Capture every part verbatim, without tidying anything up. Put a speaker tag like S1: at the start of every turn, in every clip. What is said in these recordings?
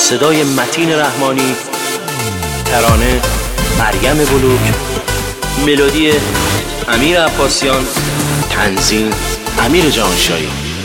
S1: صدای متین رحمانی، ترانه مریم بلوک، ملودی امیر عباسیان، تنظیم امیر جهانشاهی.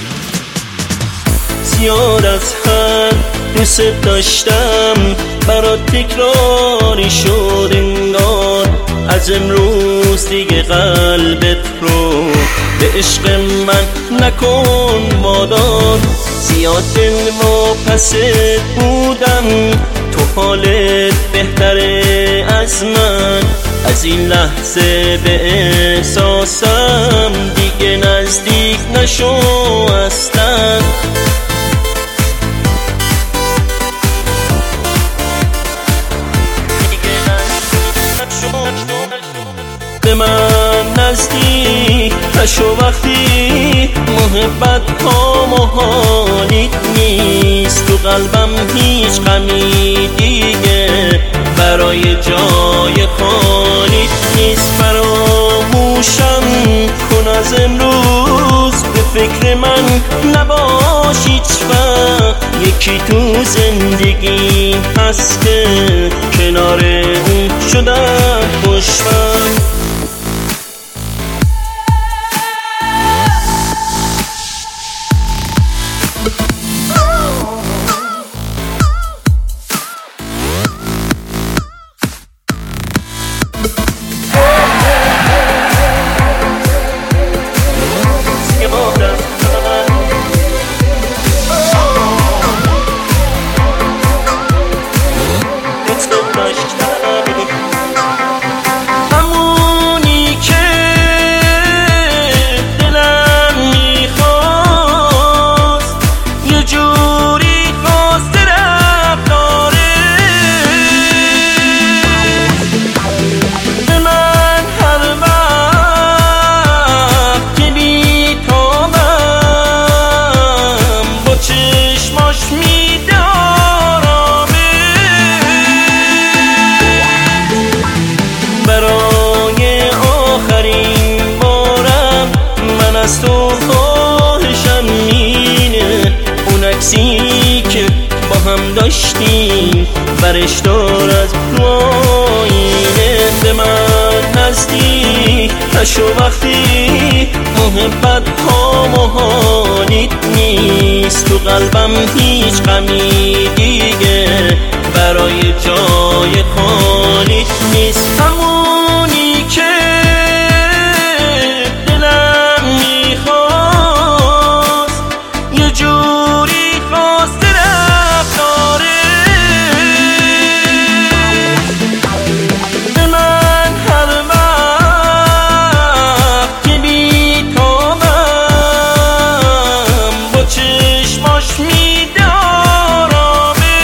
S2: زیاد از حد دوست داشتم، برات تکراری شد انگار. از امروز دیگه قلبت رو به عشق من نکن وادار. زیاد دل واپست بودم، تو حالت بهتره از من. از این لحظه به احساسم دیگه نزدیک نشو اصلا. به من نزدیک نشو وقتی محبت ها محالیت نیست. تو قلبم هیچ غمی دیگه برای جای خالیت نیست. فراموشم کن از امروز، به فکر من نباش هیچ وقت. یکی تو زندگی هست که کنار اون شدم خوشبخت. همونی که دلم میخواست یه جوری خواست رفتاره. به من هر وقت که بیتابم با چشماش میده برای آخرین بارم. من از تو خواهشم اینه، اون عکسی که با هم داشتیم برش دار از رو آینه. به من نزدیک نشو وقتی محبت ها محالیت نیست. تو قلبم هیچ غمی دیگه برای جای خالیت نیست. همونی که دلم میخواست یه جوری خواست رفتاره. به من هر وقت که بیتابم با چشماش میده آرامه.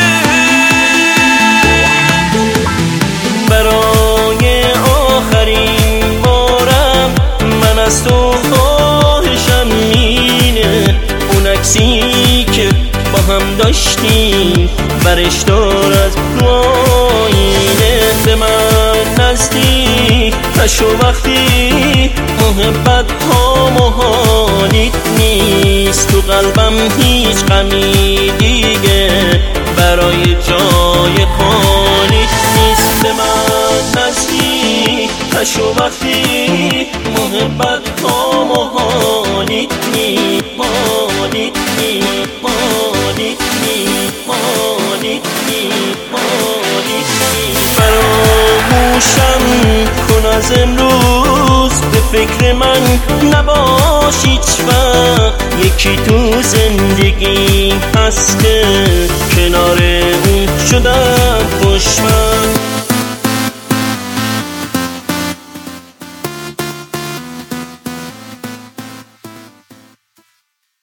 S2: برای آخرین بارم من از تو خواهشم اینه، اون عکسی که با هم داشتیم برش دار از رو آینه. به من نزدیک نشو وقتی محبت ها محالیت نیست. تو قلبم هیچ غمی دیگه برای جای خالیت نیست. به من نزدیک نشو وقتی محبت ها محالیت نیست. محالیت نیست. محالیت نیست. محالیت نیست. محالیت نیست. فراموشم کن از امروز، به فکر من نباش هیچ وقت. یکی تو زندگی هست که کنار اون شدم خوشبخت.